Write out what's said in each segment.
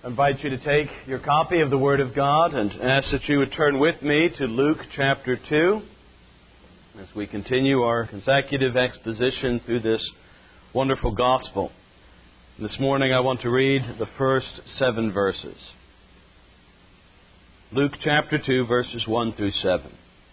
I invite you to take your copy of the Word of God and ask that you would turn with me to Luke chapter 2 as we continue our consecutive exposition through this wonderful gospel. This morning I want to read the first 7 verses. Luke chapter 2, verses 1 through 7.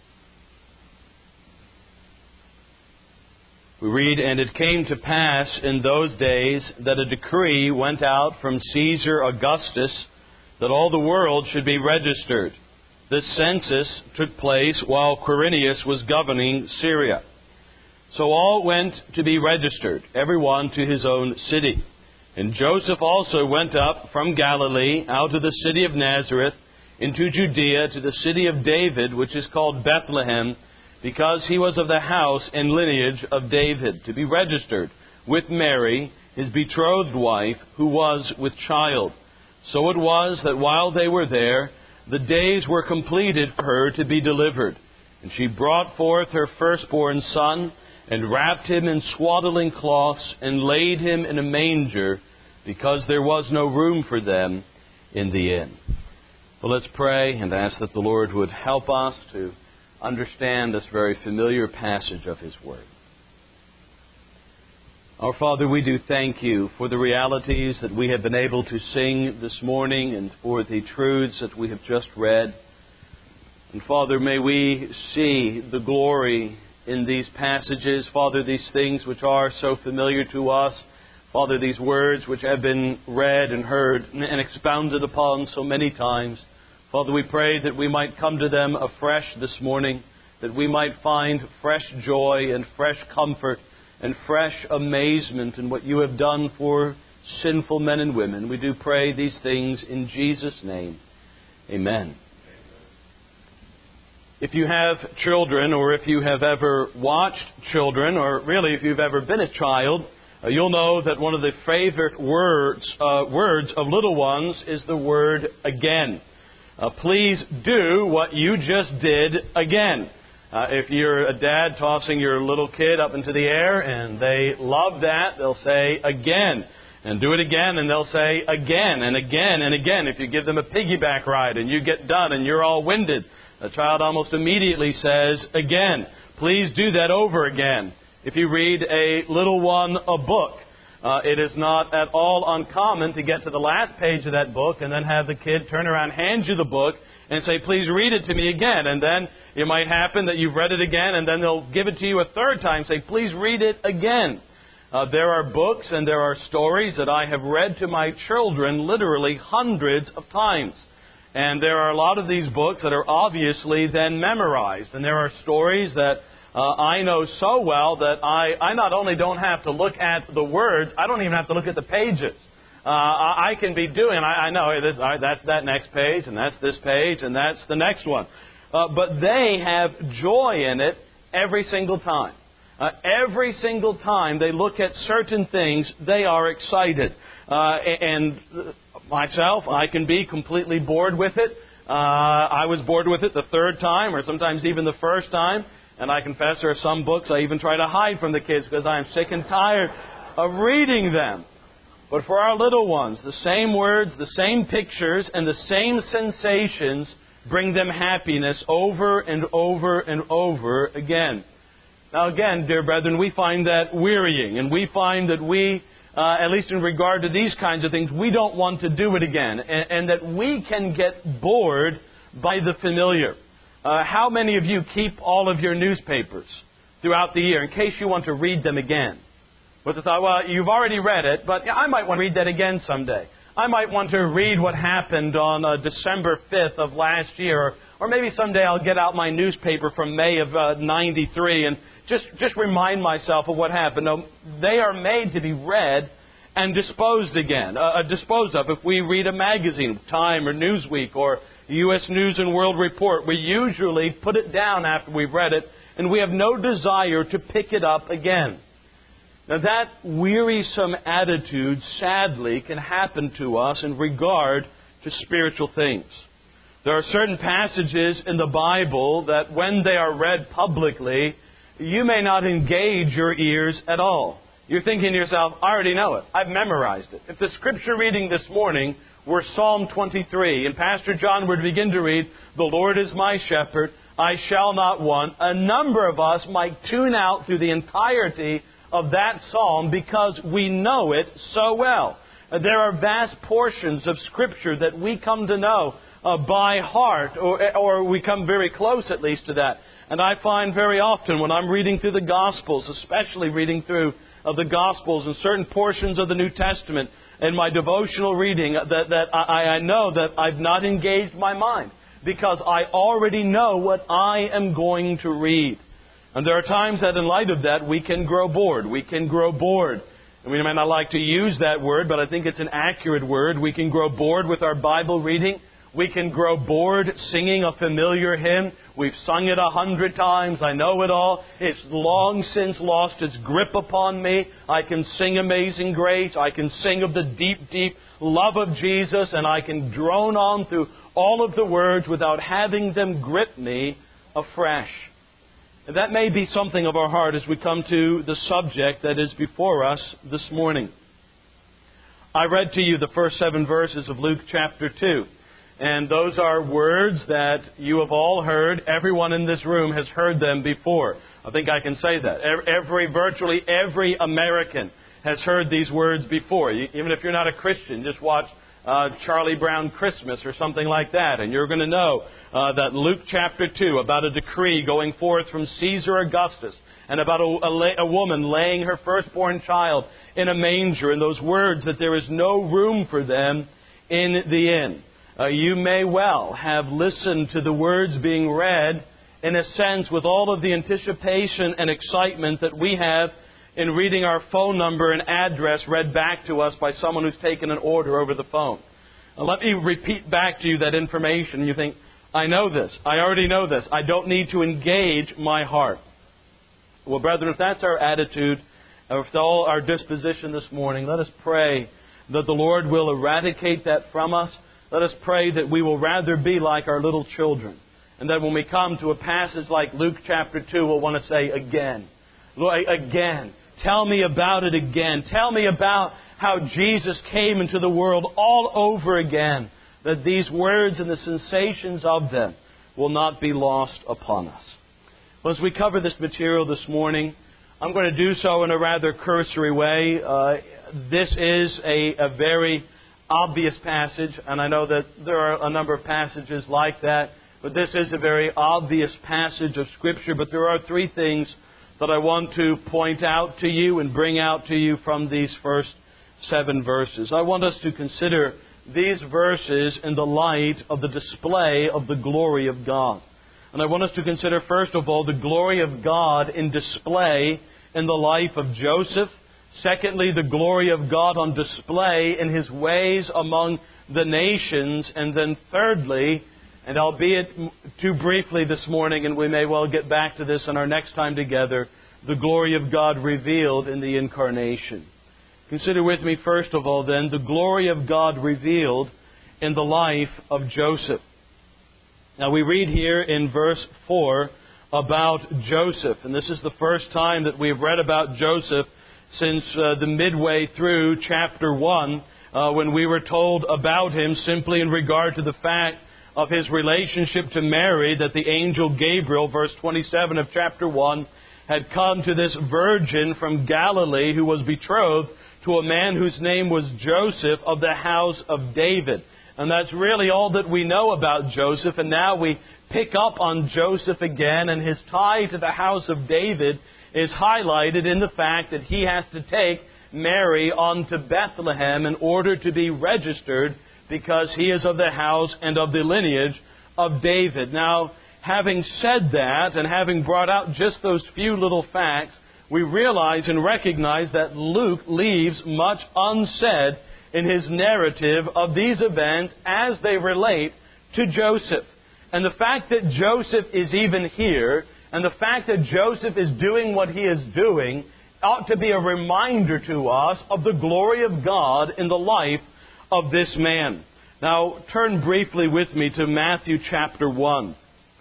We read, "And it came to pass in those days that a decree went out from Caesar Augustus that all the world should be registered. This census took place while Quirinius was governing Syria. So all went to be registered, everyone to his own city. And Joseph also went up from Galilee out of the city of Nazareth into Judea to the city of David, which is called Bethlehem, because he was of the house and lineage of David, to be registered with Mary, his betrothed wife, who was with child. So it was that while they were there, the days were completed for her to be delivered. And she brought forth her firstborn son, and wrapped him in swaddling cloths, and laid him in a manger, because there was no room for them in the inn." Well, let's pray and ask that the Lord would help us to understand this very familiar passage of His Word. Our Father, we do thank You for the realities that we have been able to sing this morning and for the truths that we have just read. And Father, may we see the glory in these passages. Father, these things which are so familiar to us. Father, these words which have been read and heard and expounded upon so many times. Father, we pray that we might come to them afresh this morning, that we might find fresh joy and fresh comfort and fresh amazement in what You have done for sinful men and women. We do pray these things in Jesus' name. Amen. If you have children, or if you have ever watched children, or really if you've ever been a child, you'll know that one of the favorite words of little ones is the word again. Please do what you just did again. If you're a dad tossing your little kid up into the air and they love that, they'll say again. And do it again, and they'll say again and again and again. If you give them a piggyback ride and you get done and you're all winded, the child almost immediately says again. Please do that over again. If you read a little one a book, it is not at all uncommon to get to the last page of that book and then have the kid turn around, hand you the book, and say, "Please read it to me again." And then it might happen that you've read it again, and then they'll give it to you a third time, say, "Please read it again." There are books and there are stories that I have read to my children literally hundreds of times. And there are a lot of these books that are obviously then memorized. And there are stories that I know so well that I not only don't have to look at the words, I don't even have to look at the pages. I can be doing, I know, hey, that's that next page, and that's this page, and that's the next one. But they have joy in it every single time. Every single time they look at certain things, they are excited. And myself, I can be completely bored with it. I was bored with it the third time, or sometimes even the first time. And I confess there are some books I even try to hide from the kids because I am sick and tired of reading them. But for our little ones, the same words, the same pictures, and the same sensations bring them happiness over and over and over again. Now again, dear brethren, we find that wearying, and we find that we, at least in regard to these kinds of things, we don't want to do it again, and that we can get bored by the familiar. How many of you keep all of your newspapers throughout the year in case you want to read them again? With the thought, well, you've already read it, but I might want to read that again someday. I might want to read what happened on December 5th of last year, or maybe someday I'll get out my newspaper from May of 93 and just remind myself of what happened. No, they are made to be read and disposed of. If we read a magazine, Time or Newsweek or U.S. News and World Report, we usually put it down after we've read it, and we have no desire to pick it up again. Now that wearisome attitude, sadly, can happen to us in regard to spiritual things. There are certain passages in the Bible that when they are read publicly, you may not engage your ears at all. You're thinking to yourself, I already know it. I've memorized it. If the scripture reading this morning were Psalm 23. And Pastor John would begin to read, "The Lord is my shepherd, I shall not want." A number of us might tune out through the entirety of that psalm because we know it so well. There are vast portions of Scripture that we come to know by heart, or we come very close at least to that. And I find very often when I'm reading through the Gospels, especially reading through the Gospels and certain portions of the New Testament in my devotional reading, that I know that I've not engaged my mind because I already know what I am going to read. And there are times that in light of that, we can grow bored. We can grow bored. And we may not like to use that word, but I think it's an accurate word. We can grow bored with our Bible reading. We can grow bored singing a familiar hymn. We've sung it 100 times. I know it all. It's long since lost its grip upon me. I can sing Amazing Grace. I can sing of the deep, deep love of Jesus. And I can drone on through all of the words without having them grip me afresh. And that may be something of our heart as we come to the subject that is before us this morning. I read to you the first 7 verses of Luke chapter 2. And those are words that you have all heard. Everyone in this room has heard them before. I think I can say that. Virtually every American has heard these words before. Even if you're not a Christian, just watch Charlie Brown Christmas or something like that, and you're going to know that Luke chapter 2, about a decree going forth from Caesar Augustus, and about a woman laying her firstborn child in a manger, and those words that there is no room for them in the inn. You may well have listened to the words being read, in a sense, with all of the anticipation and excitement that we have in reading our phone number and address read back to us by someone who's taken an order over the phone. Now, let me repeat back to you that information. You think, I know this. I already know this. I don't need to engage my heart. Well, brethren, if that's our attitude, or if all our disposition this morning, let us pray that the Lord will eradicate that from us. Let us pray that we will rather be like our little children. And that when we come to a passage like Luke chapter 2, we'll want to say again. Lord, again. Tell me about it again. Tell me about how Jesus came into the world all over again. That these words and the sensations of them will not be lost upon us. Well, as we cover this material this morning, I'm going to do so in a rather cursory way. This is a very obvious passage, and I know that there are a number of passages like that, but this is a very obvious passage of Scripture. But there are 3 things that I want to point out to you and bring out to you from these first 7 verses. I want us to consider these verses in the light of the display of the glory of God. And I want us to consider, first of all, the glory of God in display in the life of Joseph. Secondly, the glory of God on display in His ways among the nations. And then thirdly, and albeit too briefly this morning, and we may well get back to this in our next time together, the glory of God revealed in the Incarnation. Consider with me, first of all, then, the glory of God revealed in the life of Joseph. Now, we read here in verse 4 about Joseph. And this is the first time that we've read about Joseph since the midway through chapter 1, when we were told about him simply in regard to the fact of his relationship to Mary, that the angel Gabriel, verse 27 of chapter 1, had come to this virgin from Galilee who was betrothed to a man whose name was Joseph of the house of David. And that's really all that we know about Joseph. And now we pick up on Joseph again, and his tie to the house of David is highlighted in the fact that he has to take Mary on to Bethlehem in order to be registered, because he is of the house and of the lineage of David. Now, having said that, and having brought out just those few little facts, we realize and recognize that Luke leaves much unsaid in his narrative of these events as they relate to Joseph. And the fact that Joseph is even here, and the fact that Joseph is doing what he is doing, ought to be a reminder to us of the glory of God in the life of this man. Now, turn briefly with me to Matthew chapter 1,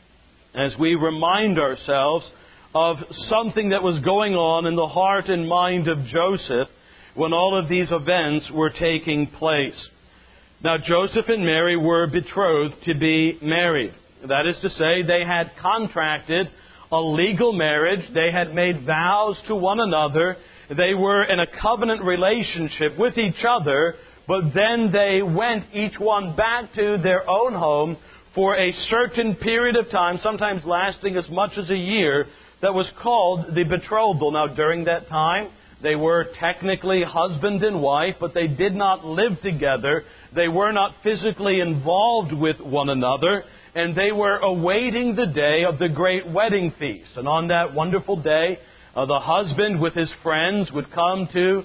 as we remind ourselves of something that was going on in the heart and mind of Joseph when all of these events were taking place. Now Joseph and Mary were betrothed to be married. That is to say, they had contracted a legal marriage. They had made vows to one another. They were in a covenant relationship with each other, but then they went each one back to their own home for a certain period of time, sometimes lasting as much as a year, that was called the betrothal. Now, during that time, they were technically husband and wife, but they did not live together. They were not physically involved with one another, and they were awaiting the day of the great wedding feast. And on that wonderful day, the husband with his friends would come to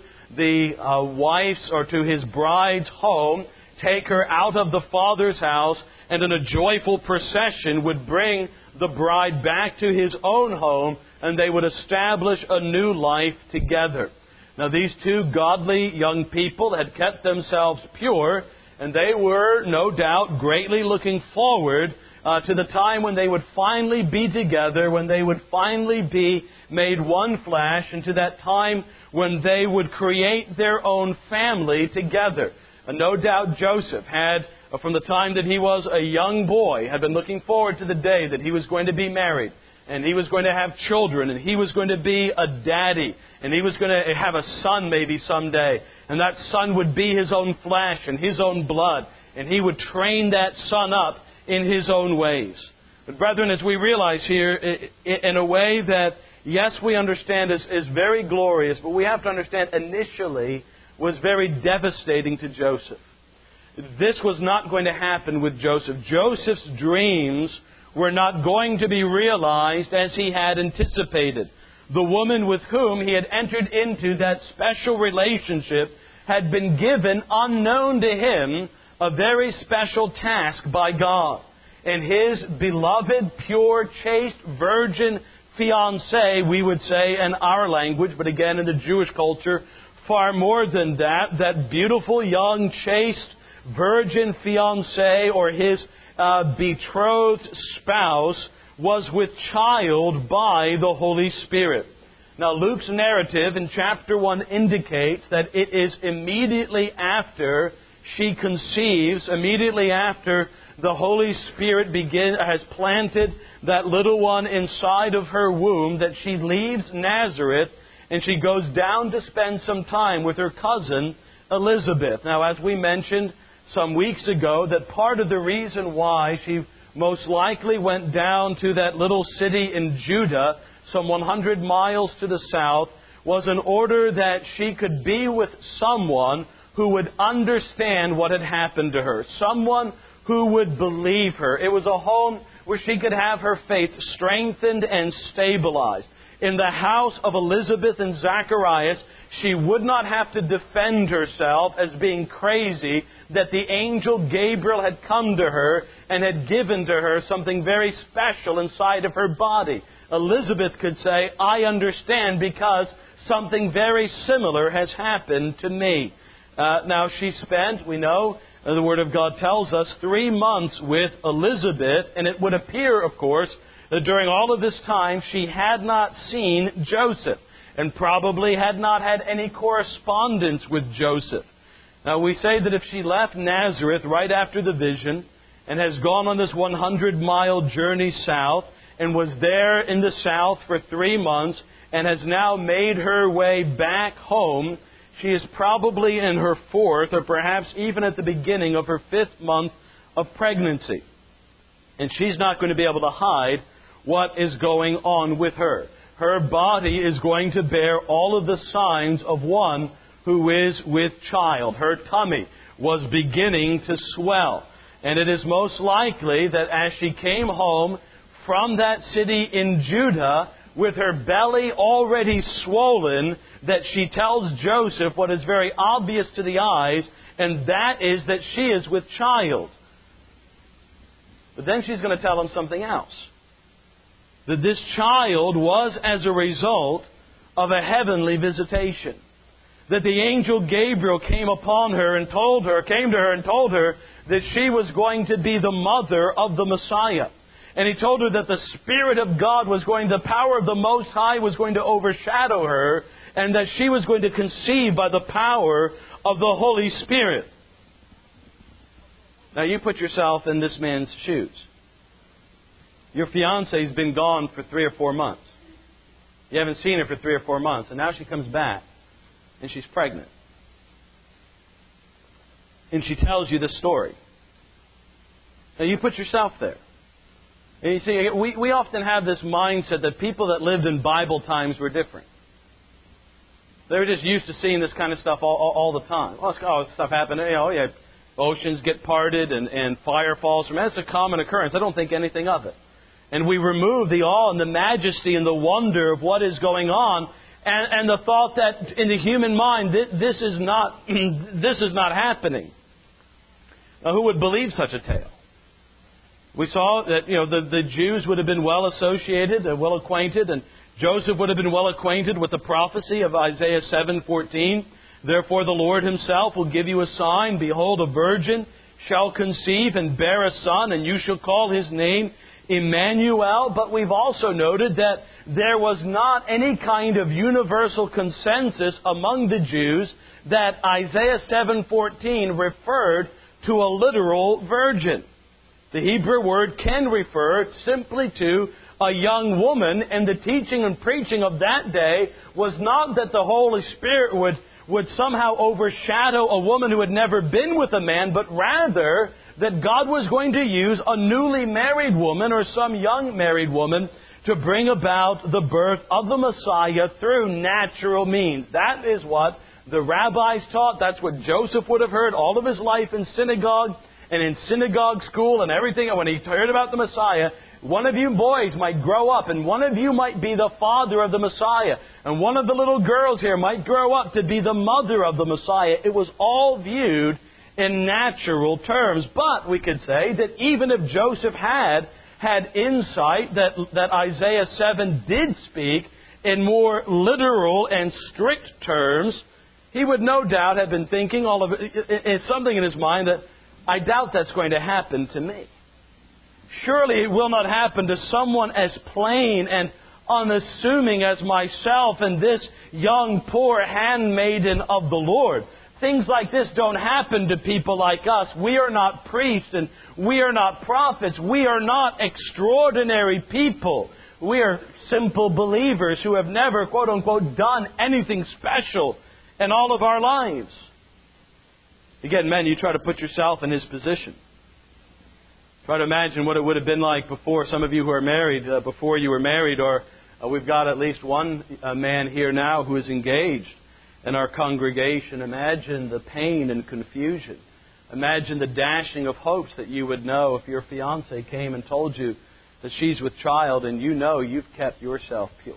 the wife's or to his bride's home, take her out of the father's house, and in a joyful procession would bring the bride back to his own home, and they would establish a new life together. Now, these two godly young people had kept themselves pure, and they were, no doubt, greatly looking forward to the time when they would finally be together, when they would finally be made one flesh, and to that time when they would create their own family together. And no doubt Joseph had, from the time that he was a young boy, had been looking forward to the day that he was going to be married, and he was going to have children, and he was going to be a daddy, and he was going to have a son maybe someday, and that son would be his own flesh and his own blood, and he would train that son up in his own ways. But brethren, as we realize here, in a way that, yes, we understand is very glorious, but we have to understand initially was very devastating to Joseph. This was not going to happen with Joseph. Joseph's dreams were not going to be realized as he had anticipated. The woman with whom he had entered into that special relationship had been given, unknown to him, a very special task by God. And his beloved, pure, chaste, virgin fiancée, we would say in our language, but again in the Jewish culture, far more than that, that beautiful, young, chaste, virgin fiancée, or his betrothed spouse, was with child by the Holy Spirit. Now, Luke's narrative in chapter 1 indicates that it is immediately after she conceives, immediately after the Holy Spirit has planted that little one inside of her womb, that she leaves Nazareth and she goes down to spend some time with her cousin Elizabeth. Now, as we mentioned some weeks ago, that part of the reason why she most likely went down to that little city in Judah, some 100 miles to the south, was in order that she could be with someone who would understand what had happened to her, someone who would believe her. It was a home where she could have her faith strengthened and stabilized. In the house of Elizabeth and Zacharias, she would not have to defend herself as being crazy, that the angel Gabriel had come to her and had given to her something very special inside of her body. Elizabeth could say, I understand because something very similar has happened to me. Now, she spent, we know, the Word of God tells us, 3 months with Elizabeth, and it would appear, of course, that during all of this time she had not seen Joseph, and probably had not had any correspondence with Joseph. Now, we say that if she left Nazareth right after the vision, and has gone on this 100-mile journey south, and was there in the south for 3 months, and has now made her way back home, she is probably in her 4th, or perhaps even at the beginning of her 5th month of pregnancy. And she's not going to be able to hide what is going on with her. Her body is going to bear all of the signs of one who is with child. Her tummy was beginning to swell. And it is most likely that as she came home from that city in Judah, with her belly already swollen, that she tells Joseph what is very obvious to the eyes, and that is that she is with child. But then she's going to tell him something else. That this child was as a result of a heavenly visitation. That the angel Gabriel came upon her and came to her and told her that she was going to be the mother of the Messiah. And he told her that the Spirit of God the power of the Most High was going to overshadow her, and that she was going to conceive by the power of the Holy Spirit. Now you put yourself in this man's shoes. Your fiance's been gone for 3 or 4 months. You haven't seen her for 3 or 4 months, and now she comes back, and she's pregnant. And she tells you this story. Now you put yourself there. And you see, we often have this mindset that people that lived in Bible times were different. They were just used to seeing this kind of stuff all the time. Oh, stuff happened. Yeah, oceans get parted and fire falls from. That's a common occurrence. I don't think anything of it. And we remove the awe and the majesty and the wonder of what is going on, and the thought that in the human mind this is not happening. Now, who would believe such a tale? We saw that the Jews would have been well associated, well acquainted, and Joseph would have been well acquainted with the prophecy of Isaiah 7:14. Therefore the Lord Himself will give you a sign. Behold, a virgin shall conceive and bear a son, and you shall call his name Emmanuel. But we've also noted that there was not any kind of universal consensus among the Jews that Isaiah 7:14 referred to a literal virgin. The Hebrew word can refer simply to a young woman, and the teaching and preaching of that day was not that the Holy Spirit would somehow overshadow a woman who had never been with a man, but rather that God was going to use a newly married woman or some young married woman to bring about the birth of the Messiah through natural means. That is what the rabbis taught. That's what Joseph would have heard all of his life in synagogue and in synagogue school and everything. And when he heard about the Messiah, one of you boys might grow up and one of you might be the father of the Messiah. And one of the little girls here might grow up to be the mother of the Messiah. It was all viewed in natural terms. But we could say that even if Joseph had insight that Isaiah 7 did speak in more literal and strict terms, he would no doubt have been thinking it's something in his mind that I doubt that's going to happen to me. Surely it will not happen to someone as plain and unassuming as myself and this young poor handmaiden of the Lord. Things like this don't happen to people like us. We are not priests and we are not prophets. We are not extraordinary people. We are simple believers who have never, quote unquote, done anything special in all of our lives. Again, men, you try to put yourself in his position. Try to imagine what it would have been like before. Some of you who are married, before you were married, or we've got at least one man here now who is engaged in our congregation. Imagine the pain and confusion. Imagine the dashing of hopes that you would know if your fiancée came and told you that she's with child and you know you've kept yourself pure.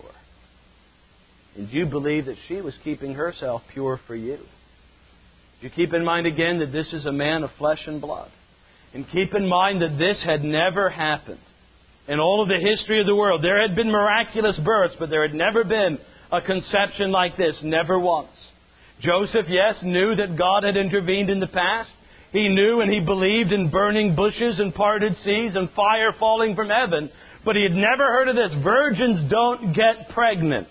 And you believe that she was keeping herself pure for you. You keep in mind again that this is a man of flesh and blood. And keep in mind that this had never happened. In all of the history of the world, there had been miraculous births, but there had never been a conception like this. Never once. Joseph, yes, knew that God had intervened in the past. He knew and he believed in burning bushes and parted seas and fire falling from heaven. But he had never heard of this. Virgins don't get pregnant.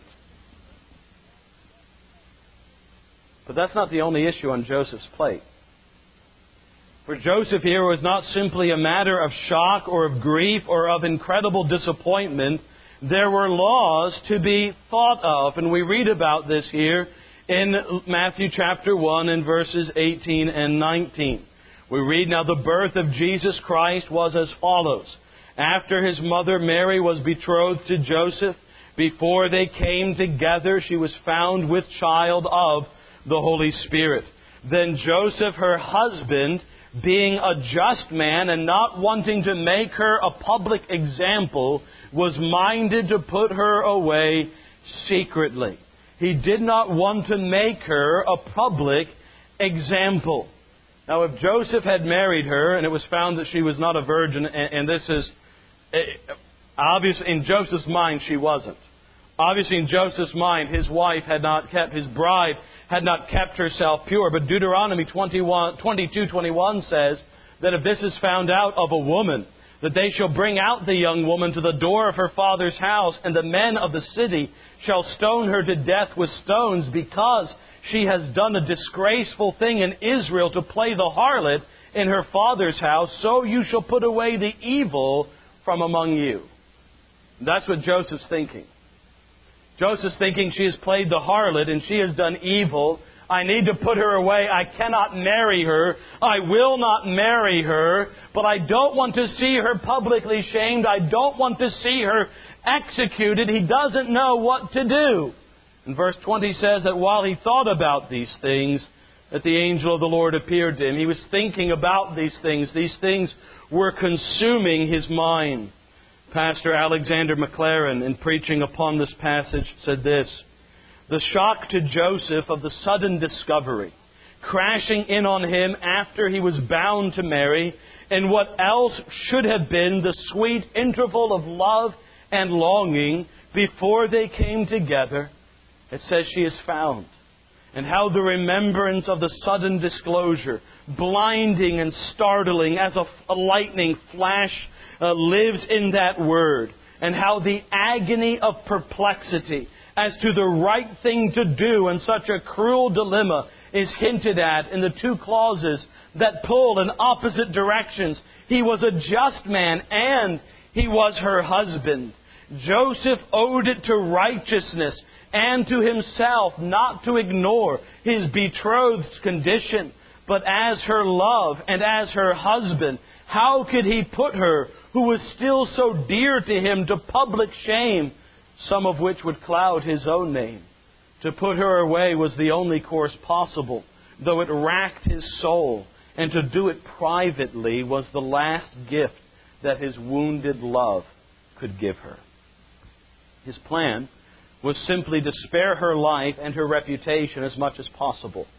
But that's not the only issue on Joseph's plate. For Joseph here was not simply a matter of shock or of grief or of incredible disappointment. There were laws to be thought of. And we read about this here in Matthew chapter 1 and verses 18 and 19. We read, "Now the birth of Jesus Christ was as follows. After his mother Mary was betrothed to Joseph, before they came together, she was found with child of the Holy Spirit. Then Joseph, her husband, being a just man and not wanting to make her a public example, was minded to put her away secretly." He did not want to make her a public example. Now, if Joseph had married her and it was found that she was not a virgin, and this is obvious in Joseph's mind, she wasn't. Obviously, in Joseph's mind, his wife had not kept, his bride had not kept herself pure. But Deuteronomy 22:21 says that if this is found out of a woman, that they shall bring out the young woman to the door of her father's house, and the men of the city shall stone her to death with stones, because she has done a disgraceful thing in Israel to play the harlot in her father's house, so you shall put away the evil from among you. That's what Joseph's thinking. Joseph's thinking she has played the harlot and she has done evil. I need to put her away. I cannot marry her. I will not marry her. But I don't want to see her publicly shamed. I don't want to see her executed. He doesn't know what to do. And verse 20 says that while he thought about these things, that the angel of the Lord appeared to him. He was thinking about these things. These things were consuming his mind. Pastor Alexander McLaren, in preaching upon this passage, said this: the shock to Joseph of the sudden discovery, crashing in on him after he was bound to marry, and what else should have been the sweet interval of love and longing before they came together, it says she is found. And how the remembrance of the sudden disclosure, blinding and startling as a lightning flash, lives in that word. And how the agony of perplexity as to the right thing to do in such a cruel dilemma is hinted at in the two clauses that pull in opposite directions. He was a just man and he was her husband. Joseph owed it to righteousness and to himself not to ignore his betrothed's condition, but as her love and as her husband, how could he put her, who was still so dear to him, to public shame, some of which would cloud his own name? To put her away was the only course possible, though it racked his soul, and to do it privately was the last gift that his wounded love could give her. His plan was simply to spare her life and her reputation as much as possible.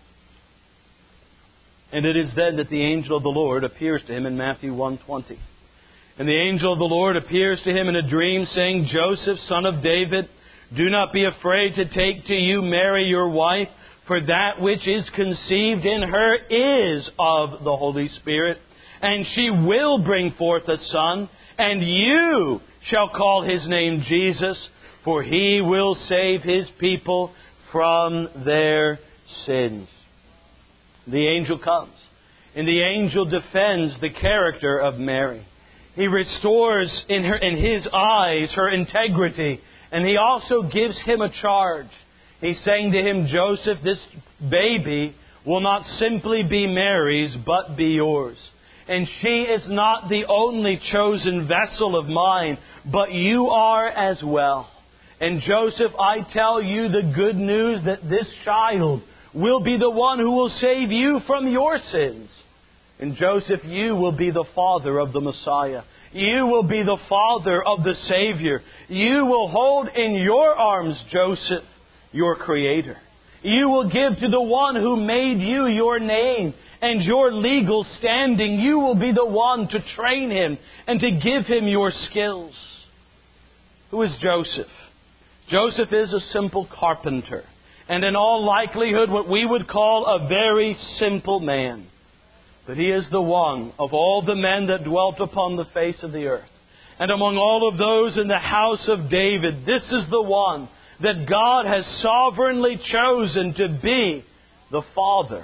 And it is then that the angel of the Lord appears to him in Matthew 1:20. And the angel of the Lord appears to him in a dream, saying, Joseph, son of David, do not be afraid to take to you Mary your wife, for that which is conceived in her is of the Holy Spirit. And she will bring forth a son, and you shall call his name Jesus, for he will save his people from their sins. The angel comes, and the angel defends the character of Mary. He restores in his eyes her integrity, and he also gives him a charge. He's saying to him, Joseph, this baby will not simply be Mary's, but be yours. And she is not the only chosen vessel of mine, but you are as well. And Joseph, I tell you the good news that this child will be the one who will save you from your sins. And Joseph, you will be the father of the Messiah. You will be the father of the Savior. You will hold in your arms, Joseph, your Creator. You will give to the one who made you your name and your legal standing. You will be the one to train him and to give him your skills. Who is Joseph? Joseph is a simple carpenter, and in all likelihood what we would call a very simple man. But he is the one of all the men that dwelt upon the face of the earth. And among all of those in the house of David, this is the one that God has sovereignly chosen to be the Father.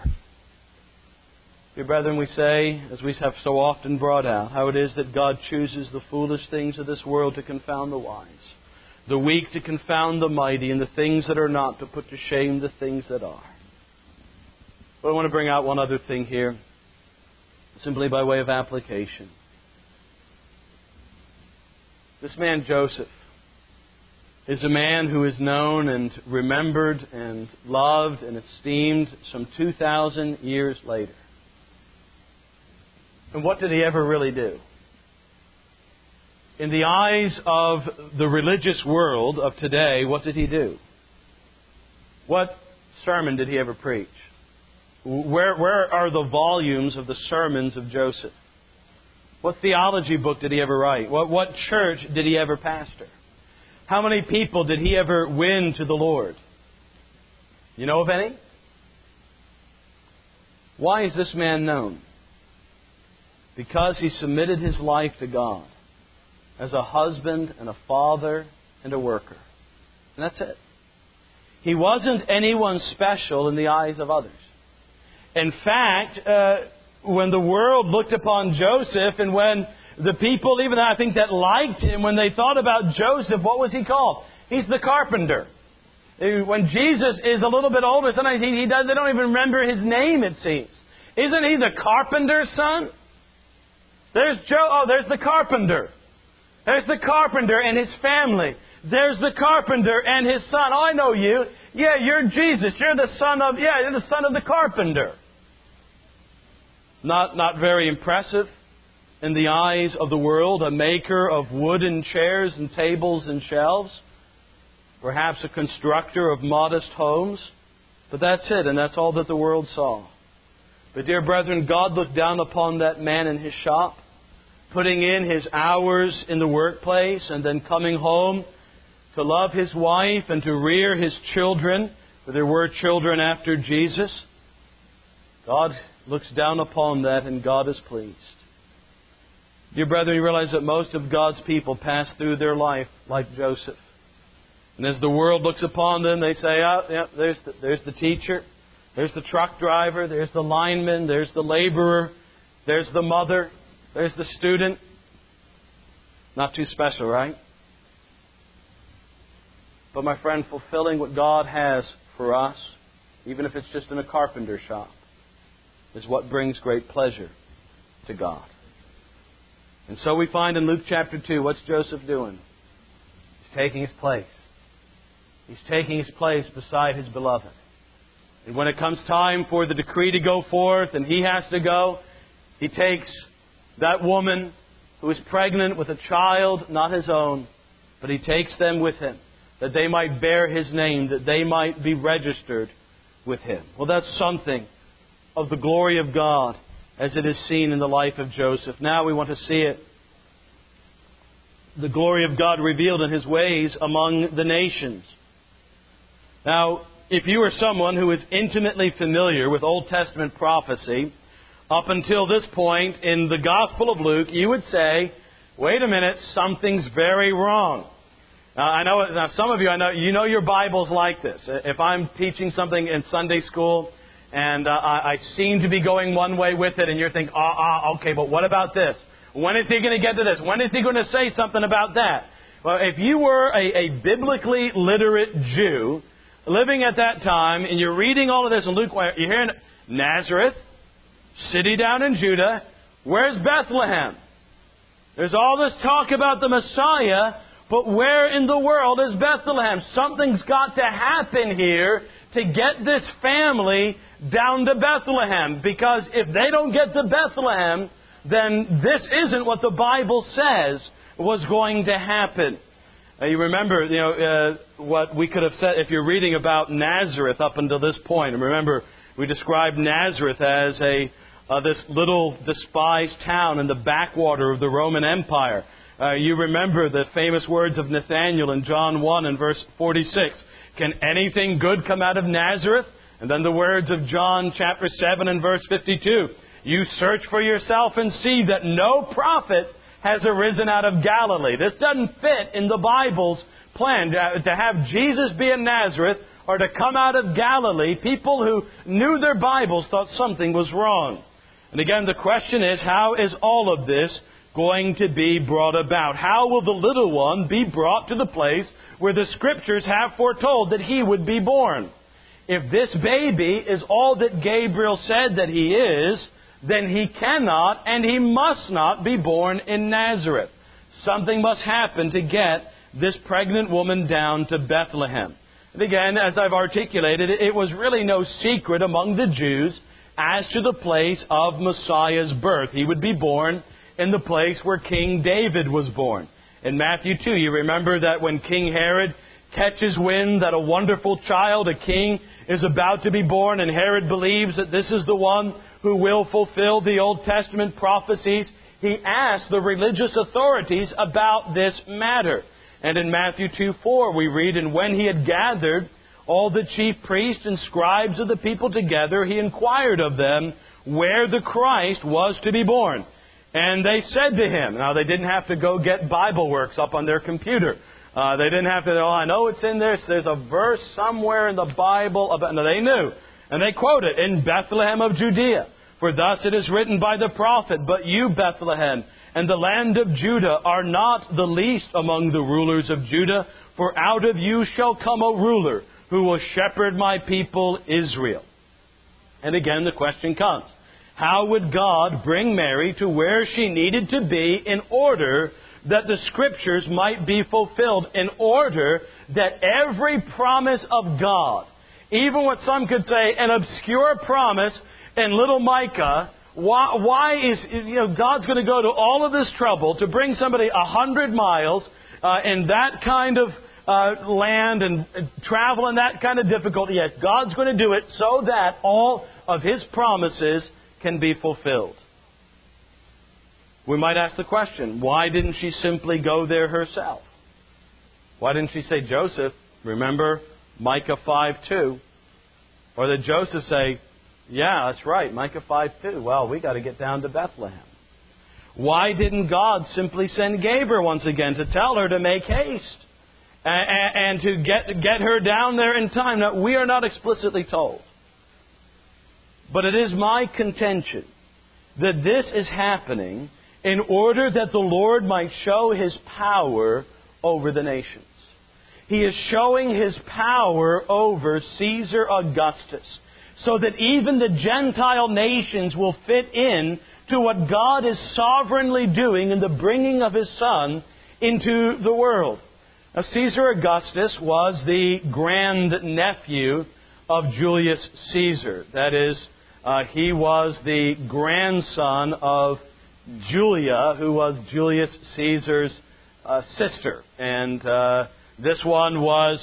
Dear brethren, we say, as we have so often brought out, how it is that God chooses the foolish things of this world to confound the wise, the weak to confound the mighty, and the things that are not to put to shame the things that are. But I want to bring out one other thing here, simply by way of application. This man Joseph is a man who is known and remembered and loved and esteemed some 2,000 years later. And what did he ever really do? In the eyes of the religious world of today, what did he do? What sermon did he ever preach? Where are the volumes of the sermons of Joseph? What theology book did he ever write? What church did he ever pastor? How many people did he ever win to the Lord? You know of any? Why is this man known? Because he submitted his life to God as a husband and a father and a worker. And that's it. He wasn't anyone special in the eyes of others. In fact, when the world looked upon Joseph, and when the people, even I think that liked him, when they thought about Joseph, what was he called? He's the carpenter. When Jesus is a little bit older, sometimes they don't even remember his name, it seems. Isn't he the carpenter's son? There's the carpenter. There's the carpenter and his family. There's the carpenter and his son. Oh, I know you. Yeah, you're Jesus. You're the son of the carpenter. Not very impressive in the eyes of the world, a maker of wooden chairs and tables and shelves. Perhaps a constructor of modest homes. But that's it, and that's all that the world saw. But dear brethren, God looked down upon that man in his shop, putting in his hours in the workplace, and then coming home to love his wife and to rear his children, for there were children after Jesus. God looks down upon that, and God is pleased. Dear brethren, you realize that most of God's people pass through their life like Joseph. And as the world looks upon them, they say, there's the teacher, there's the truck driver, there's the lineman, there's the laborer, there's the mother, there's the student. Not too special, right? But my friend, fulfilling what God has for us, even if it's just in a carpenter shop, is what brings great pleasure to God. And so we find in Luke chapter 2, what's Joseph doing? He's taking his place. He's taking his place beside his beloved. And when it comes time for the decree to go forth and he has to go, he takes that woman who is pregnant with a child not his own, but he takes them with him, that they might bear his name, that they might be registered with him. Well, that's something of the glory of God as it is seen in the life of Joseph. Now we want to see it. The glory of God revealed in His ways among the nations. Now, if you are someone who is intimately familiar with Old Testament prophecy, up until this point in the Gospel of Luke, you would say, wait a minute, something's very wrong. Now, some of you, I know your Bible's like this. If I'm teaching something in Sunday school and I seem to be going one way with it, and you're thinking, okay, but what about this? When is he going to get to this? When is he going to say something about that? Well, if you were a biblically literate Jew living at that time, and you're reading all of this in Luke, you're hearing Nazareth, city down in Judah, where's Bethlehem? There's all this talk about the Messiah, but where in the world is Bethlehem? Something's got to happen here to get this family down to Bethlehem. Because if they don't get to Bethlehem, then this isn't what the Bible says was going to happen. You remember, what we could have said if you're reading about Nazareth up until this point. And remember, we described Nazareth as this little despised town in the backwater of the Roman Empire. You remember the famous words of Nathanael in John 1 and verse 46. Can anything good come out of Nazareth? And then the words of John chapter 7 and verse 52. You search for yourself and see that no prophet has arisen out of Galilee. This doesn't fit in the Bible's plan to have Jesus be in Nazareth or to come out of Galilee. People who knew their Bibles thought something was wrong. And again, the question is, how is all of this going to be brought about? How will the little one be brought to the place where the Scriptures have foretold that he would be born? If this baby is all that Gabriel said that he is, then he cannot and he must not be born in Nazareth. Something must happen to get this pregnant woman down to Bethlehem. And again, as I've articulated, it was really no secret among the Jews as to the place of Messiah's birth. He would be born in the place where King David was born. In Matthew 2, you remember that when King Herod catches wind that a wonderful child, a king, is about to be born, and Herod believes that this is the one who will fulfill the Old Testament prophecies, he asked the religious authorities about this matter. And in Matthew 2:4 we read, and when he had gathered all the chief priests and scribes of the people together, he inquired of them where the Christ was to be born. And they said to him, now they didn't have to go get Bible Works up on their computer. They didn't have to, I know it's in there. There's a verse somewhere in the Bible about, no, they knew. And they quote it, in Bethlehem of Judea. For thus it is written by the prophet, But you, Bethlehem, and the land of Judah are not the least among the rulers of Judah, for out of you shall come a ruler who will shepherd my people Israel. And again the question comes, how would God bring Mary to where she needed to be in order that the Scriptures might be fulfilled, in order that every promise of God, even what some could say an obscure promise in little Micah, why is God's going to go to all of this trouble to bring somebody 100 miles in that kind of land and travel in that kind of difficulty? Yes, God's going to do it so that all of His promises can be fulfilled. We might ask the question, why didn't she simply go there herself? Why didn't she say, Joseph, remember Micah 5:2? Or did Joseph say, yeah, that's right, Micah 5:2. Well, we got to get down to Bethlehem. Why didn't God simply send Gabriel once again to tell her to make haste and to get her down there in time? Now, we are not explicitly told. But it is my contention that this is happening in order that the Lord might show His power over the nations. He is showing His power over Caesar Augustus, so that even the Gentile nations will fit in to what God is sovereignly doing in the bringing of His Son into the world. Now, Caesar Augustus was the grandnephew of Julius Caesar. That is, he was the grandson of Julia, who was Julius Caesar's sister. And this one was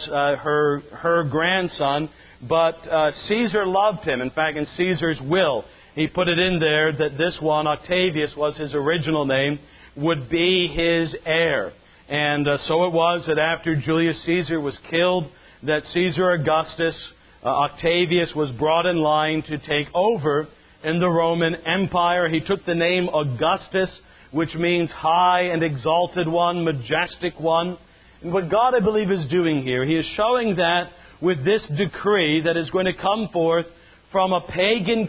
her grandson. But Caesar loved him. In fact, in Caesar's will, he put it in there that this one, Octavius was his original name, would be his heir. And so it was that after Julius Caesar was killed, that Caesar Augustus, Octavius, was brought in line to take over in the Roman Empire. He took the name Augustus, which means high and exalted one, majestic one. And what God, I believe, is doing here, He is showing that with this decree that is going to come forth from a pagan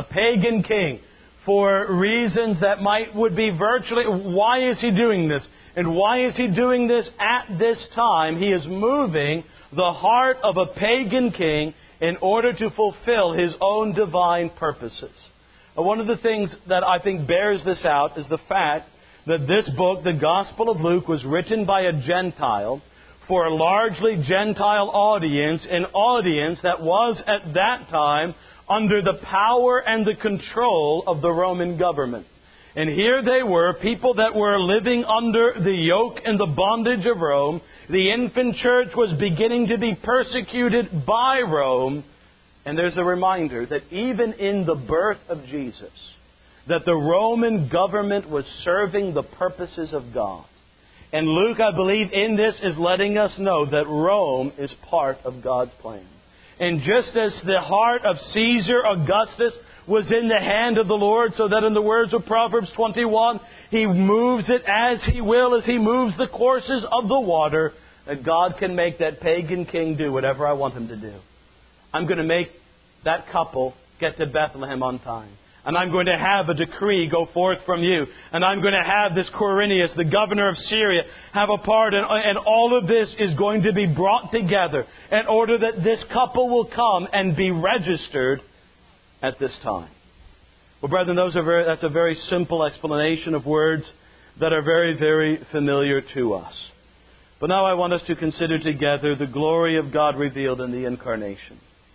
king, for reasons that would be virtually, why is he doing this? And why is he doing this at this time? He is moving the heart of a pagan king in order to fulfill his own divine purposes. One of the things that I think bears this out is the fact that this book, the Gospel of Luke, was written by a Gentile for a largely Gentile audience, an audience that was at that time under the power and the control of the Roman government. And here they were, people that were living under the yoke and the bondage of Rome. The infant church was beginning to be persecuted by Rome. And there's a reminder that even in the birth of Jesus, that the Roman government was serving the purposes of God. And Luke, I believe, in this is letting us know that Rome is part of God's plan. And just as the heart of Caesar Augustus was in the hand of the Lord, so that in the words of Proverbs 21, He moves it as He will, as He moves the courses of the water, that God can make that pagan king do whatever I want him to do. I'm going to make that couple get to Bethlehem on time. And I'm going to have a decree go forth from you. And I'm going to have this Quirinius, the governor of Syria, have a part. And all of this is going to be brought together in order that this couple will come and be registered at this time. Well, brethren, that's a very simple explanation of words that are very, very familiar to us. But now I want us to consider together the glory of God revealed in the Incarnation.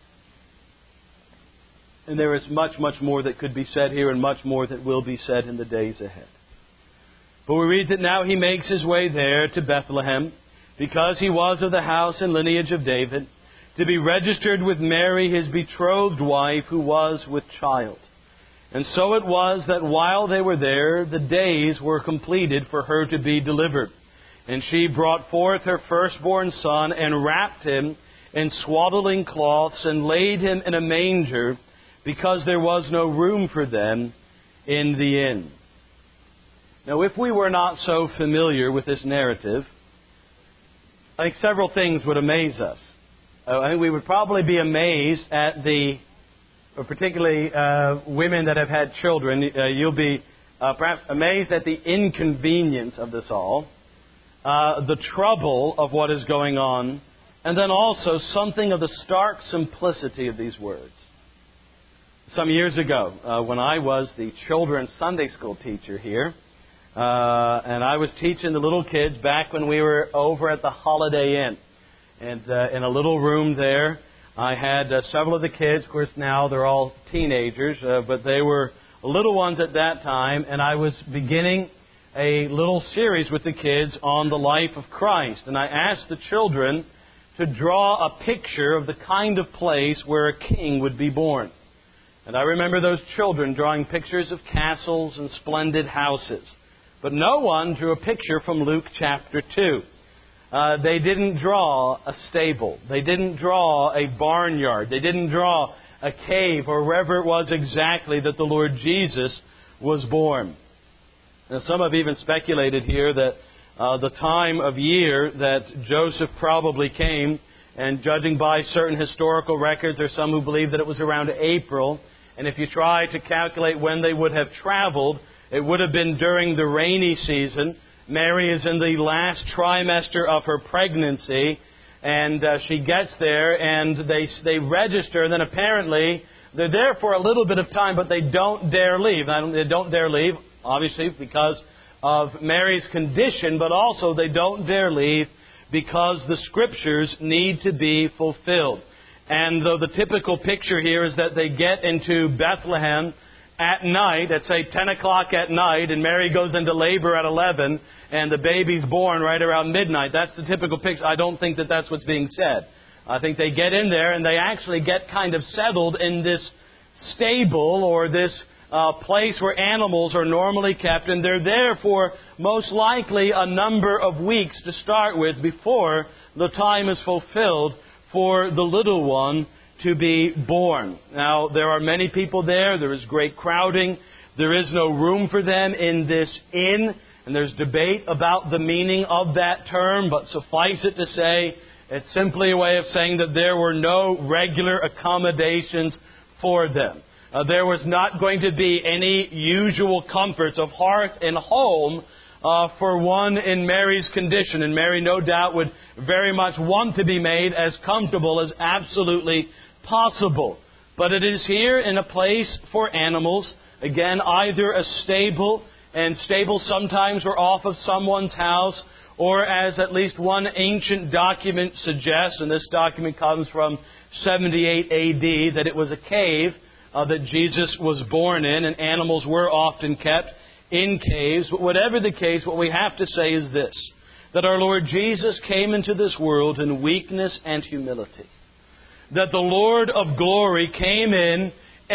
And there is much, much more that could be said here and much more that will be said in the days ahead. But we read that now He makes His way there to Bethlehem because He was of the house and lineage of David, to be registered with Mary, His betrothed wife, who was with child. And so it was that while they were there, the days were completed for her to be delivered. And she brought forth her firstborn son and wrapped him in swaddling cloths and laid him in a manger, because there was no room for them in the inn. Now, if we were not so familiar with this narrative, I think several things would amaze us. I think we would probably be amazed at the particularly women that have had children, you'll be perhaps amazed at the inconvenience of this all, the trouble of what is going on, and then also something of the stark simplicity of these words. Some years ago, when I was the children's Sunday school teacher here, and I was teaching the little kids back when we were over at the Holiday Inn. And in a little room there, I had several of the kids. Of course, now they're all teenagers, but they were little ones at that time. And I was beginning a little series with the kids on the life of Christ. And I asked the children to draw a picture of the kind of place where a king would be born. And I remember those children drawing pictures of castles and splendid houses. But no one drew a picture from Luke chapter 2. They didn't draw a stable. They didn't draw a barnyard. They didn't draw a cave or wherever it was exactly that the Lord Jesus was born. Now, some have even speculated here that the time of year that Joseph probably came, and judging by certain historical records, there are some who believe that it was around April. And if you try to calculate when they would have traveled, it would have been during the rainy season. Mary is in the last trimester of her pregnancy, and she gets there, and they register, and then apparently they're there for a little bit of time, but they don't dare leave. They don't dare leave, obviously, because of Mary's condition, but also they don't dare leave because the Scriptures need to be fulfilled. And though the typical picture here is that they get into Bethlehem at night, at say 10 o'clock at night, and Mary goes into labor at 11, and the baby's born right around midnight. That's the typical picture. I don't think that that's what's being said. I think they get in there and they actually get kind of settled in this stable or this place where animals are normally kept, and they're there for most likely a number of weeks to start with before the time is fulfilled for the little one to be born. Now, there are many people there. There is great crowding. There is no room for them in this inn. And there's debate about the meaning of that term, but suffice it to say, it's simply a way of saying that there were no regular accommodations for them. There was not going to be any usual comforts of hearth and home for one in Mary's condition. And Mary, no doubt, would very much want to be made as comfortable as absolutely possible. But it is here in a place for animals. Again, either a stable, and stables sometimes were off of someone's house, or as at least one ancient document suggests, and this document comes from 78 AD, that it was a cave that Jesus was born in, and animals were often kept in caves. But whatever the case, what we have to say is this, that our Lord Jesus came into this world in weakness and humility. That the Lord of glory came in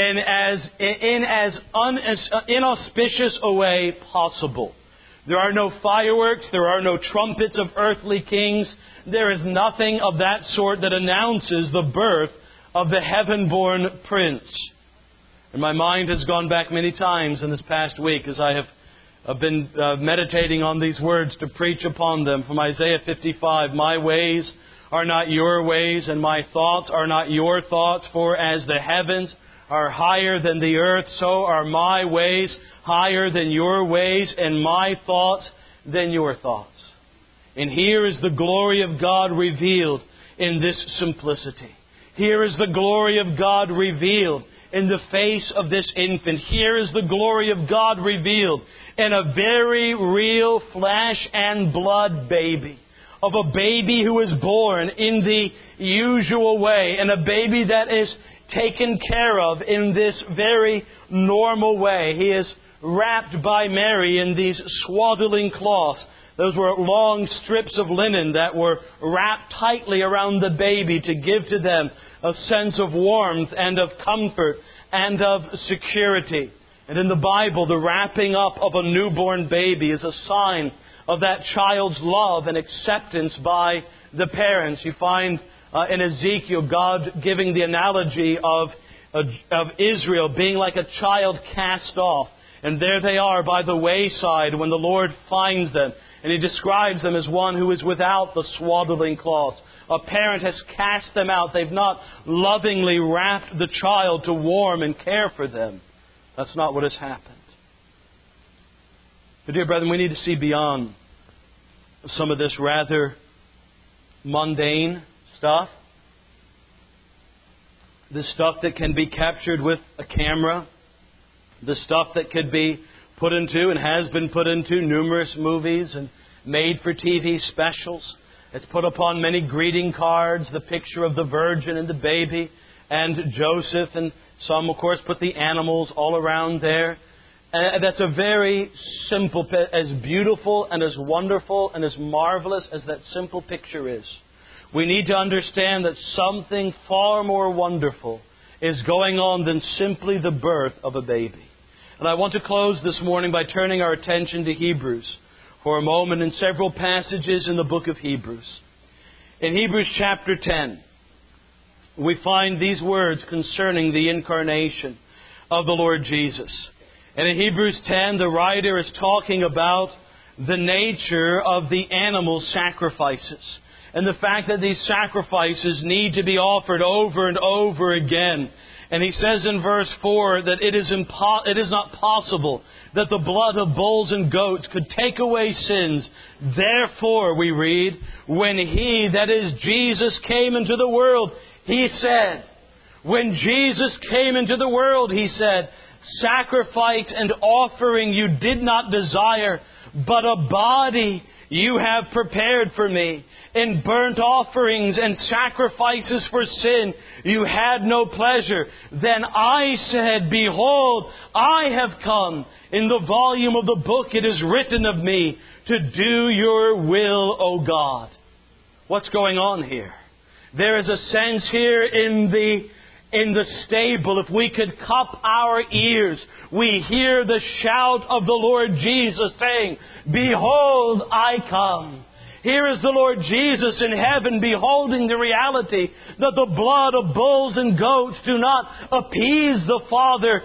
as inauspicious a way possible. There are no fireworks. There are no trumpets of earthly kings. There is nothing of that sort that announces the birth of the heaven-born Prince. And my mind has gone back many times in this past week as I have been meditating on these words to preach upon them from Isaiah 55. My ways are not your ways, and my thoughts are not your thoughts. For as the heavens are higher than the earth, so are my ways higher than your ways, and my thoughts than your thoughts. And here is the glory of God revealed in this simplicity. Here is the glory of God revealed in the face of this infant. Here is the glory of God revealed in a very real flesh and blood baby. Of a baby who is born in the usual way, and a baby that is taken care of in this very normal way. He is wrapped by Mary in these swaddling cloths. Those were long strips of linen that were wrapped tightly around the baby to give to them a sense of warmth and of comfort and of security. And in the Bible, the wrapping up of a newborn baby is a sign of that child's love and acceptance by the parents. You find in Ezekiel, God giving the analogy of Israel being like a child cast off. And there they are by the wayside when the Lord finds them. And He describes them as one who is without the swaddling cloths, a parent has cast them out. They've not lovingly wrapped the child to warm and care for them. That's not what has happened. But dear brethren, we need to see beyond some of this rather mundane stuff. The stuff that can be captured with a camera. The stuff that could be put into and has been put into numerous movies and made for TV specials. It's put upon many greeting cards, the picture of the Virgin and the baby and Joseph, and some, of course, put the animals all around there. And that's a very simple, as beautiful and as wonderful and as marvelous as that simple picture is. We need to understand that something far more wonderful is going on than simply the birth of a baby. And I want to close this morning by turning our attention to Hebrews for a moment in several passages in the book of Hebrews. In Hebrews chapter 10, we find these words concerning the incarnation of the Lord Jesus. And in Hebrews 10, the writer is talking about the nature of the animal sacrifices and the fact that these sacrifices need to be offered over and over again. And he says in verse 4 that it is not possible that the blood of bulls and goats could take away sins. Therefore, we read, when He, that is Jesus, came into the world, He said, when Jesus came into the world, He said, sacrifice and offering you did not desire, but a body you have prepared for me. In burnt offerings and sacrifices for sin you had no pleasure. Then I said, behold, I have come. In the volume of the book it is written of me, to do your will, O God. What's going on here? There is a sense here in the stable, if we could cup our ears, we hear the shout of the Lord Jesus saying, behold, I come. Here is the Lord Jesus in heaven beholding the reality that the blood of bulls and goats do not appease the Father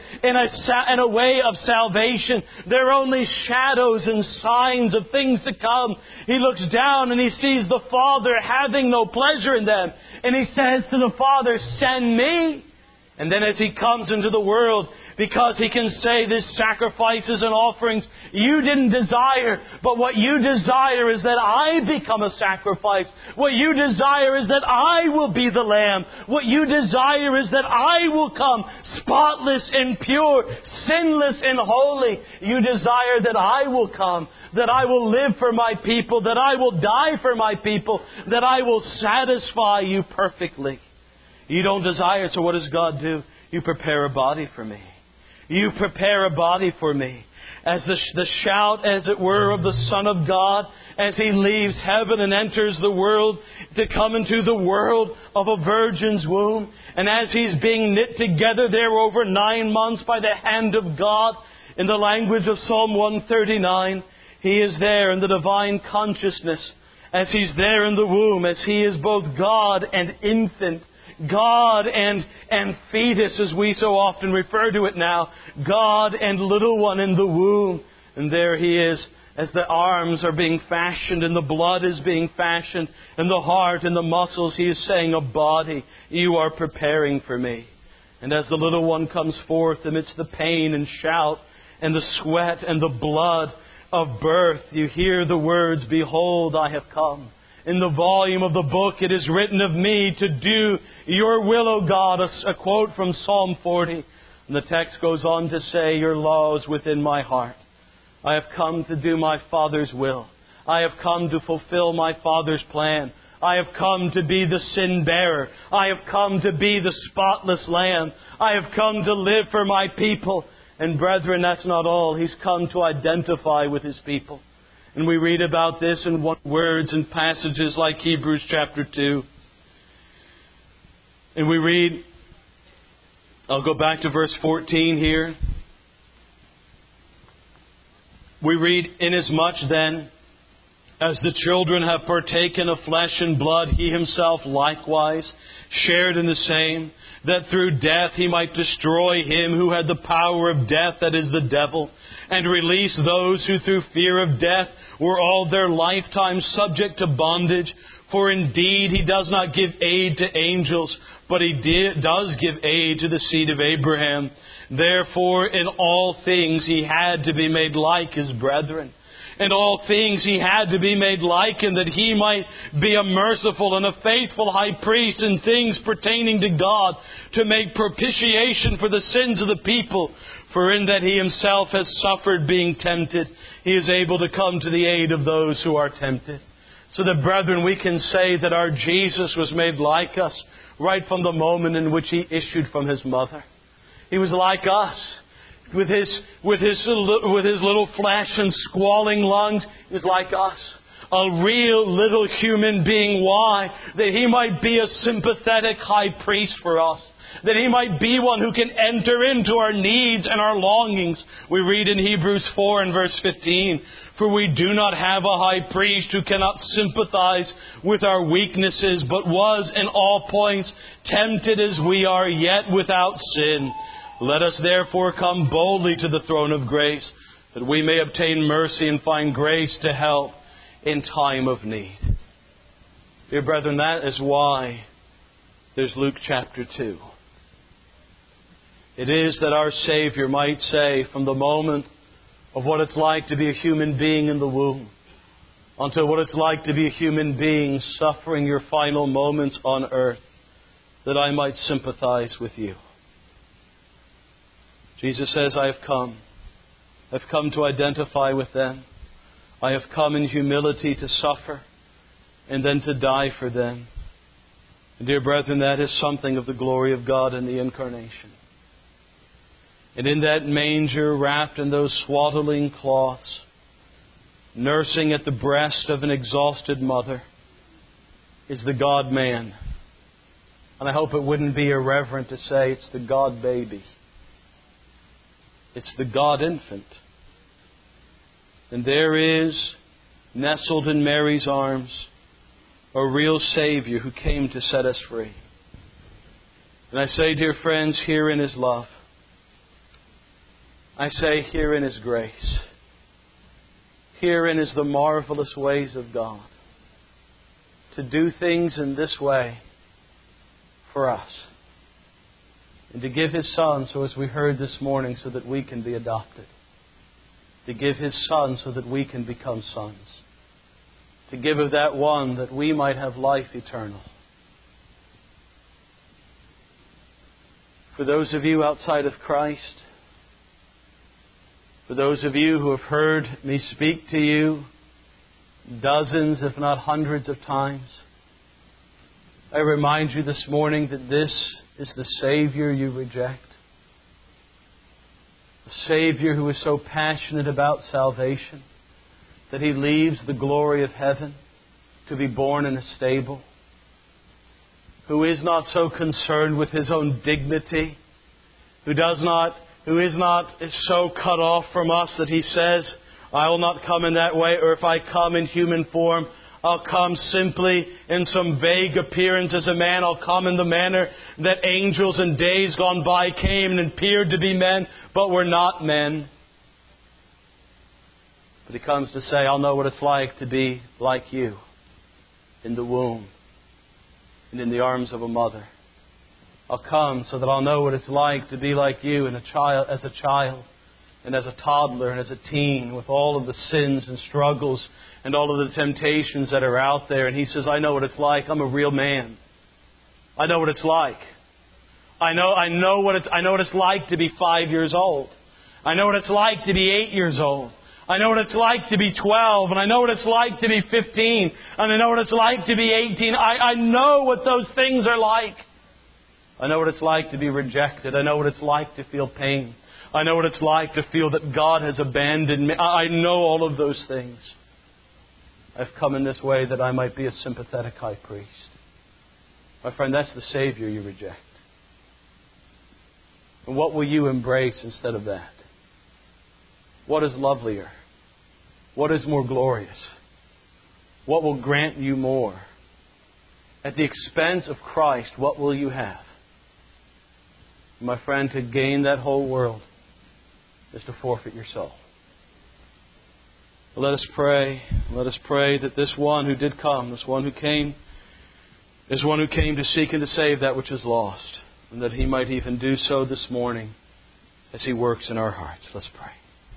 in a way of salvation. They're only shadows and signs of things to come. He looks down and He sees the Father having no pleasure in them. And He says to the Father, send me. And then as He comes into the world, because He can say these sacrifices and offerings you didn't desire, but what you desire is that I become a sacrifice. What you desire is that I will be the Lamb. What you desire is that I will come spotless and pure, sinless and holy. You desire that I will come, that I will live for my people, that I will die for my people, that I will satisfy you perfectly. You don't desire, so what does God do? You prepare a body for me. You prepare a body for me. As the shout, as it were, of the Son of God, as He leaves heaven and enters the world to come into the world of a virgin's womb. And as He's being knit together there over 9 months by the hand of God, in the language of Psalm 139, He is there in the divine consciousness. As He's there in the womb, as He is both God and infant, God and fetus, as we so often refer to it now. God and little one in the womb. And there He is as the arms are being fashioned and the blood is being fashioned and the heart and the muscles. He is saying, a body you are preparing for me. And as the little one comes forth amidst the pain and shout and the sweat and the blood of birth, you hear the words, behold, I have come. In the volume of the book it is written of me, to do your will, O God. A quote from Psalm 40. And the text goes on to say, your law is within my heart. I have come to do my Father's will. I have come to fulfill my Father's plan. I have come to be the sin bearer. I have come to be the spotless Lamb. I have come to live for my people. And brethren, that's not all. He's come to identify with His people. And we read about this in words and passages like Hebrews chapter 2. And we read, I'll go back to verse 14 here. We read, inasmuch then as the children have partaken of flesh and blood, He Himself likewise shared in the same, that through death He might destroy him who had the power of death, that is the devil, and release those who through fear of death were all their lifetime subject to bondage. For indeed He does not give aid to angels, but He does give aid to the seed of Abraham. Therefore in all things He had to be made like His brethren. In all things He had to be made like Him, that He might be a merciful and a faithful high priest in things pertaining to God, to make propitiation for the sins of the people. For in that He Himself has suffered being tempted, He is able to come to the aid of those who are tempted. So that, brethren, we can say that our Jesus was made like us right from the moment in which He issued from His mother. He was like us. With his little flesh and squalling lungs, He was like us. A real little human being. Why? That He might be a sympathetic high priest for us. That He might be one who can enter into our needs and our longings. We read in Hebrews 4 and verse 15, "For we do not have a high priest who cannot sympathize with our weaknesses, but was in all points tempted as we are, yet without sin. Let us therefore come boldly to the throne of grace, that we may obtain mercy and find grace to help in time of need." Dear brethren, that is why there's Luke chapter 2. It is that our Savior might say, from the moment of what it's like to be a human being in the womb, until what it's like to be a human being suffering your final moments on earth, that I might sympathize with you. Jesus says, I have come. I've come to identify with them. I have come in humility to suffer and then to die for them. And dear brethren, that is something of the glory of God in the Incarnation. And in that manger, wrapped in those swaddling cloths, nursing at the breast of an exhausted mother, is the God-man. And I hope it wouldn't be irreverent to say it's the God-baby. It's the God-infant. And there is, nestled in Mary's arms, a real Savior who came to set us free. And I say, dear friends, herein is love. I say, herein is grace. Herein is the marvelous ways of God. To do things in this way for us. And to give His Son, so as we heard this morning, so that we can be adopted. To give His Son so that we can become sons. To give of that one that we might have life eternal. For those of you outside of Christ, for those of you who have heard me speak to you dozens, if not hundreds of times, I remind you this morning that this is the Savior you reject. A Savior who is so passionate about salvation that He leaves the glory of heaven to be born in a stable. Who is not so concerned with His own dignity. Who is not so cut off from us that He says, I will not come in that way, or if I come in human form, I'll come simply in some vague appearance as a man. I'll come in the manner that angels in days gone by came and appeared to be men, but were not men. But He comes to say, I'll know what it's like to be like you in the womb and in the arms of a mother. I'll come so that I'll know what it's like to be like you as a child and as a toddler and as a teen, with all of the sins and struggles and all of the temptations that are out there. And He says, I know what it's like. I'm a real man. I know what it's like. I know what it's like to be 5 years old. I know what it's like to be 8 years old. I know what it's like to be 12, and I know what it's like to be 15, and I know what it's like to be 18. I know what those things are like. I know what it's like to be rejected. I know what it's like to feel pain. I know what it's like to feel that God has abandoned me. I know all of those things. I've come in this way that I might be a sympathetic high priest. My friend, that's the Savior you reject. And what will you embrace instead of that? What is lovelier? What is more glorious? What will grant you more? At the expense of Christ, what will you have? My friend, to gain that whole world is to forfeit your soul. Let us pray. Let us pray that this one who did come, this one who came is one who came to seek and to save that which is lost, and that He might even do so this morning as He works in our hearts. Let's pray.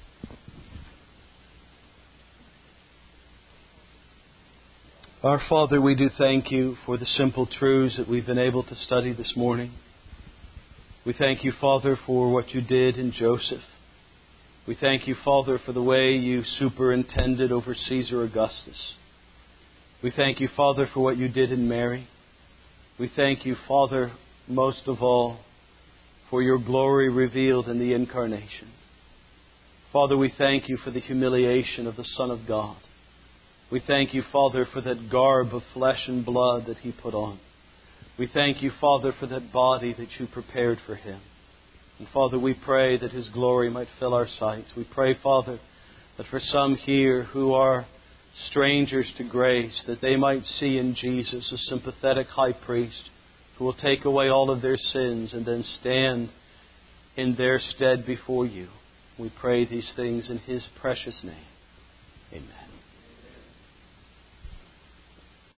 Our Father, we do thank You for the simple truths that we've been able to study this morning. We thank You, Father, for what You did in Joseph. We thank You, Father, for the way You superintended over Caesar Augustus. We thank You, Father, for what You did in Mary. We thank You, Father, most of all, for Your glory revealed in the Incarnation. Father, we thank You for the humiliation of the Son of God. We thank You, Father, for that garb of flesh and blood that He put on. We thank You, Father, for that body that You prepared for Him. And Father, we pray that His glory might fill our sights. We pray, Father, that for some here who are strangers to grace, that they might see in Jesus a sympathetic high priest who will take away all of their sins and then stand in their stead before You. We pray these things in His precious name.